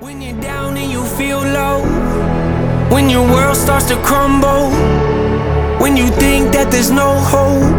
When you're down and you feel low, when your world starts to crumble, when you think that there's no hope,